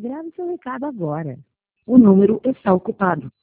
Grave seu recado agora. O número está ocupado.